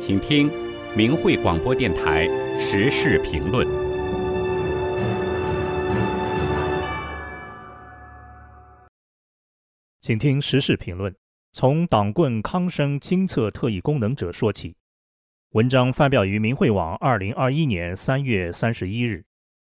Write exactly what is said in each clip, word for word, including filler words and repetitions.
请听明慧广播电台时事评论。 请听时事评论，从党棍康生亲测特异功能者说起。文章发表于明慧网二零二一年三月三十一日。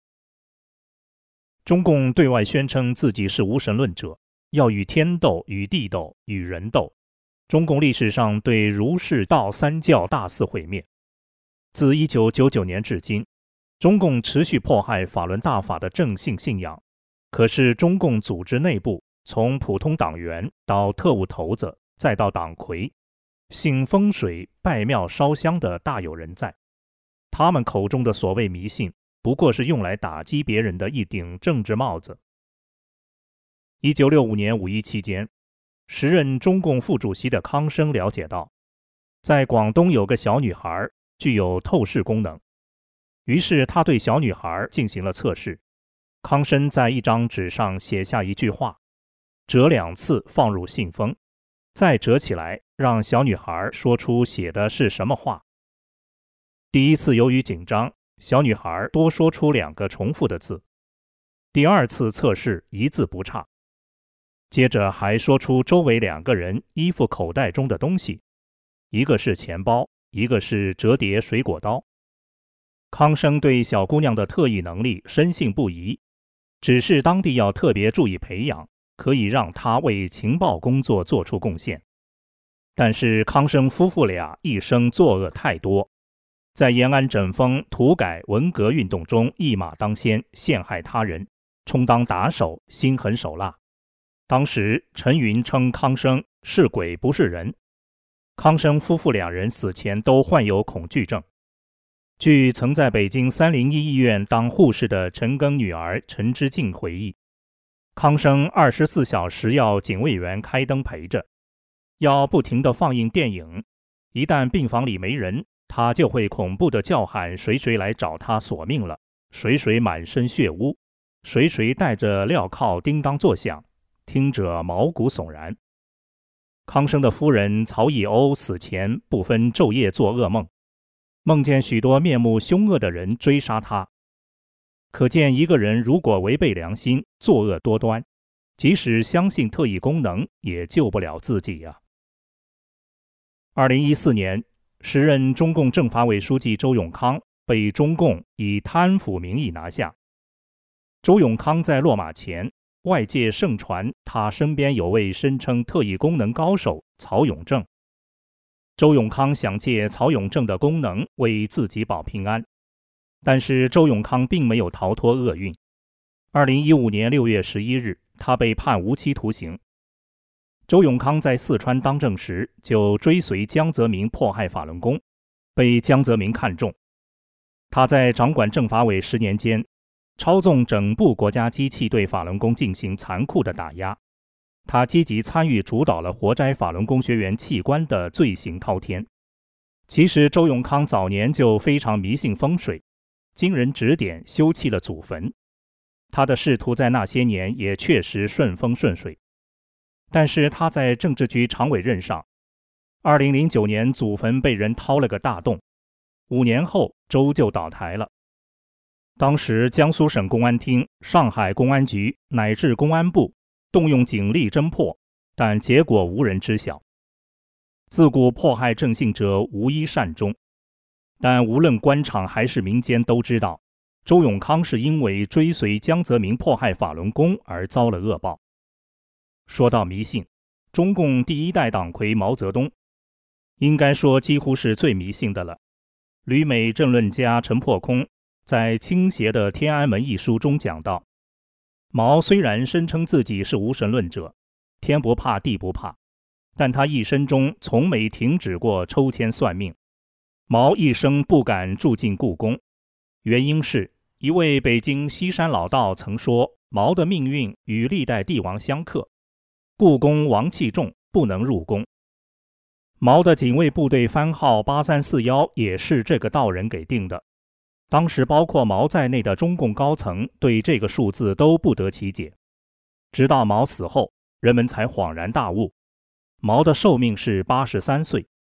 中共对外宣称自己是无神论者，要与天斗、与地斗、与人斗。中共历史上对儒释道三教大肆毁灭。自一九九九年至今，中共持续迫害法轮大法的正信信仰。可是中共组织内部，从普通党员到特务头子，再到党魁，信风水、拜庙烧香的大有人在。他们口中的所谓迷信，不过是用来打击别人的一顶政治帽子。一九六五年五一期间，时任中共副主席的康生了解到，在广东有个小女孩具有透视功能，于是他对小女孩进行了测试。康生在一张纸上写下一句话，折两次放入信封，再折起来，让小女孩说出写的是什么话。第一次由于紧张，小女孩多说出两个重复的字。第二次测试一字不差，接着还说出周围两个人衣服口袋中的东西，一个是钱包，一个是折叠水果刀。康生对小姑娘的特异能力深信不疑，只是当地要特别注意培养，可以让她为情报工作做出贡献。但是康生夫妇俩一生作恶太多，在延安整风、土改、文革运动中一马当先，陷害他人，充当打手，心狠手辣。当时陈云称康生是鬼不是人。康生夫妇两人死前都患有恐惧症。据曾在北京三零一医院当护士的陈庚女儿陈之静回忆，康生二十四小时要警卫员开灯陪着，要不停地放映电影，一旦病房里没人，他就会恐怖地叫喊谁谁来找他索命了，谁谁满身血污，谁谁带着镣铐叮当作响，听着毛骨悚然。康生的夫人曹以欧死前不分昼夜做噩梦，梦见许多面目凶恶的人追杀他。可见一个人如果违背良心，作恶多端，即使相信特异功能，也救不了自己呀。二零一四年，时任中共政法委书记周永康被中共以贪腐名义拿下。周永康在落马前，外界盛传他身边有位声称特异功能高手曹永正。周永康想借曹永正的功能为自己保平安，但是周永康并没有逃脱厄运。二零一五年六月十一日，他被判无期徒刑。周永康在四川当政时就追随江泽民迫害法轮功，被江泽民看中。他在掌管政法委十年间，操纵整部国家机器对法轮功进行残酷的打压。他积极参与主导了活摘法轮功学员器官的罪行滔天。其实周永康早年就非常迷信风水，经人指点修葺了祖坟。他的仕途在那些年也确实顺风顺水。但是他在政治局常委任上，二零零九年祖坟被人掏了个大洞，五年后周就倒台了。当时江苏省公安厅、上海公安局乃至公安部动用警力侦破，但结果无人知晓。自古迫害正信者无一善终，但无论官场还是民间都知道，周永康是因为追随江泽民迫害法轮功而遭了恶报。说到迷信，中共第一代党魁毛泽东应该说几乎是最迷信的了。旅美政论家陈破空在《倾斜的天安门》一书中讲到，毛虽然声称自己是无神论者，天不怕地不怕，但他一生中从没停止过抽签算命。毛一生不敢住进故宫，原因是一位北京西山老道曾说，毛的命运与历代帝王相克，故宫王气重，不能入宫。毛的警卫部队番号八三四一也是这个道人给定的。当时包括毛在内的中共高层对这个数字都不得其解，直到毛死后，人们才恍然大悟，毛的寿命是八十三岁，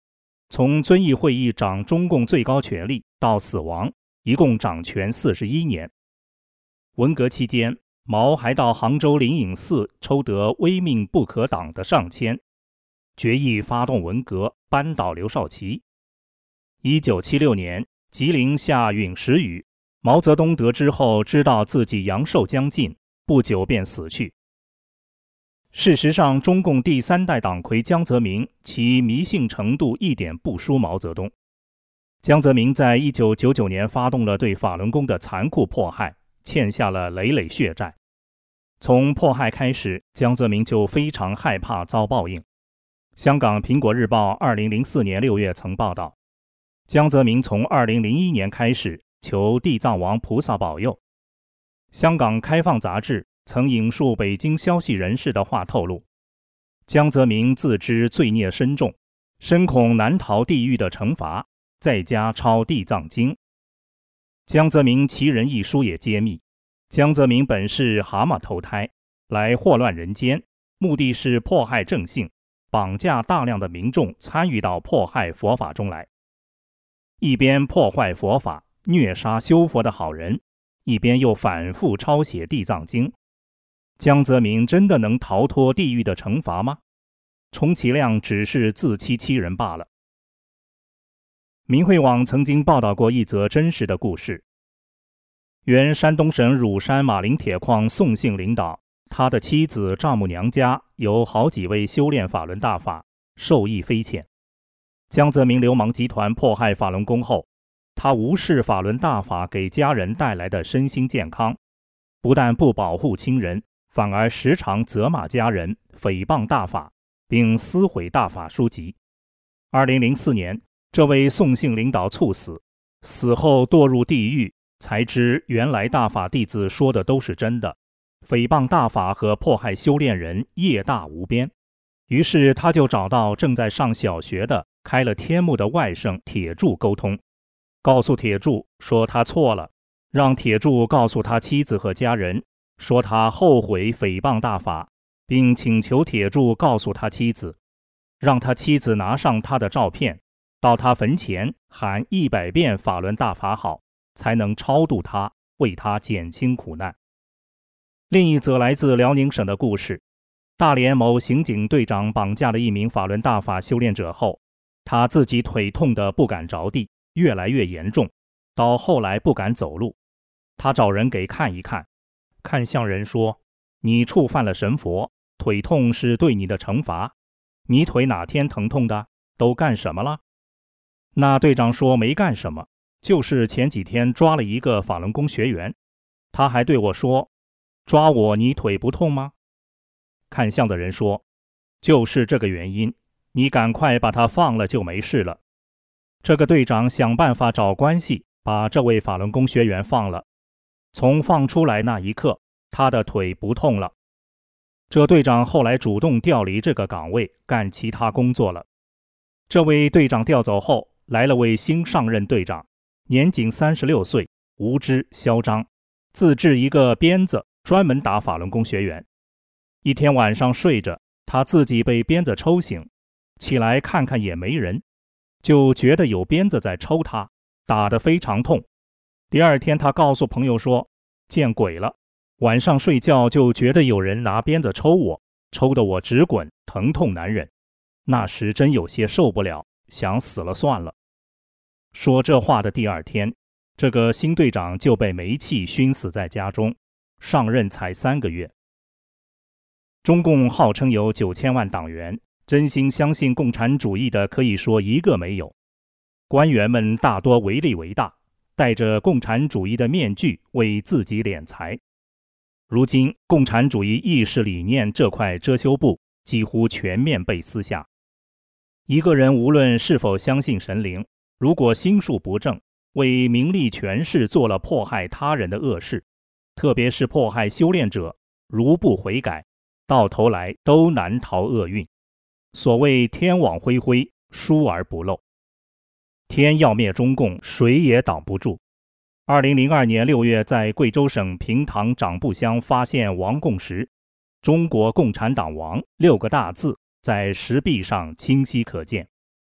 从遵义会议掌中共最高权力到死亡，一共掌权四十一年。文革期间，毛还到杭州灵隐寺抽得威命不可挡的上签，决议发动文革，扳倒刘少奇。一九七六年，吉林下陨石雨，毛泽东得知后知道自己阳寿将尽，不久便死去。事实上，中共第三代党魁江泽民其迷信程度一点不输毛泽东。江泽民在一九九九年发动了对法轮功的残酷迫害，欠下了累累血债。从迫害开始，江泽民就非常害怕遭报应。香港《苹果日报》二零零四年六月曾报道，江泽民从二零零一年开始求地藏王菩萨保佑。香港《开放》杂志曾引述北京消息人士的话透露，江泽民自知罪孽深重，深恐难逃地狱的惩罚，在家抄地藏经。江泽民其人一书也揭秘，江泽民本是蛤蟆投胎，来祸乱人间，目的是迫害正信，绑架大量的民众参与到迫害佛法中来。一边破坏佛法，虐杀修佛的好人，一边又反复抄写地藏经。江泽民真的能逃脱地狱的惩罚吗？充其量只是自欺欺人罢了。民汇网曾经报道过一则真实的故事。原山东省乳山马林铁矿宋姓领导，他的妻子丈母娘家有好几位修炼法轮大法，受益匪浅。江泽民流氓集团迫害法轮功后，他无视法轮大法给家人带来的身心健康，不但不保护亲人，反而时常责骂家人，诽谤大法，并撕毁大法书籍。二零零四年，这位宋姓领导猝死，死后堕入地狱，才知原来大法弟子说的都是真的，诽谤大法和迫害修炼人业大无边。于是他就找到正在上小学的开了天目的外甥铁柱沟通，告诉铁柱说他错了，让铁柱告诉他妻子和家人，说他后悔诽谤大法，并请求铁柱告诉他妻子，让他妻子拿上他的照片，到他坟前喊一百遍法轮大法好，才能超度他，为他减轻苦难。另一则来自辽宁省的故事，大连某刑警队长绑架了一名法轮大法修炼者后，他自己腿痛得不敢着地，越来越严重，到后来不敢走路。他找人给看一看，看相人说，你触犯了神佛，腿痛是对你的惩罚，你腿哪天疼痛的，都干什么了？那队长说没干什么，就是前几天抓了一个法轮功学员，他还对我说，抓我你腿不痛吗？看相的人说，就是这个原因，你赶快把他放了就没事了。这个队长想办法找关系，把这位法轮功学员放了。从放出来那一刻，他的腿不痛了。这队长后来主动调离这个岗位，干其他工作了。这位队长调走后，来了位新上任队长，年仅三十六岁，无知嚣张，自制一个鞭子，专门打法轮功学员。一天晚上睡着，他自己被鞭子抽醒，起来看看也没人，就觉得有鞭子在抽他，打得非常痛。第二天他告诉朋友说，见鬼了，晚上睡觉就觉得有人拿鞭子抽我，抽得我直滚，疼痛难忍。那时真有些受不了，想死了算了。说这话的第二天，这个新队长就被煤气熏死在家中，上任才三个月。中共号称有九千万党员，真心相信共产主义的可以说一个没有。官员们大多唯利为大，戴着共产主义的面具为自己敛财。如今共产主义意识理念这块遮羞布几乎全面被撕下。一个人无论是否相信神灵，如果心术不正，为名利权势做了迫害他人的恶事，特别是迫害修炼者，如不悔改，到头来都难逃厄运。所谓天网恢恢，疏而不漏。天要灭中共，谁也挡不住。二零零二年六月，在贵州省平塘长布乡发现亡供时，中国共产党亡六个大字在石壁上清晰可见。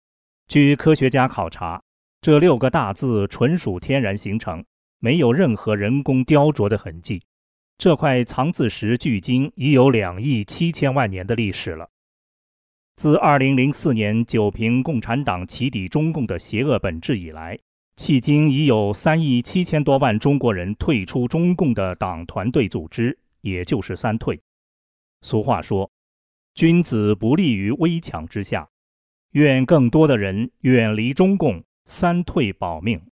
据科学家考察，这六个大字纯属天然形成，没有任何人工雕琢的痕迹。这块藏字石距今已有两亿七千万年的历史了。自二零零四年九评共产党起底中共的邪恶本质以来，迄今已有三亿七千多万中国人退出中共的党团队组织，也就是三退。俗话说，君子不立于危墙之下，愿更多的人远离中共，三退保命。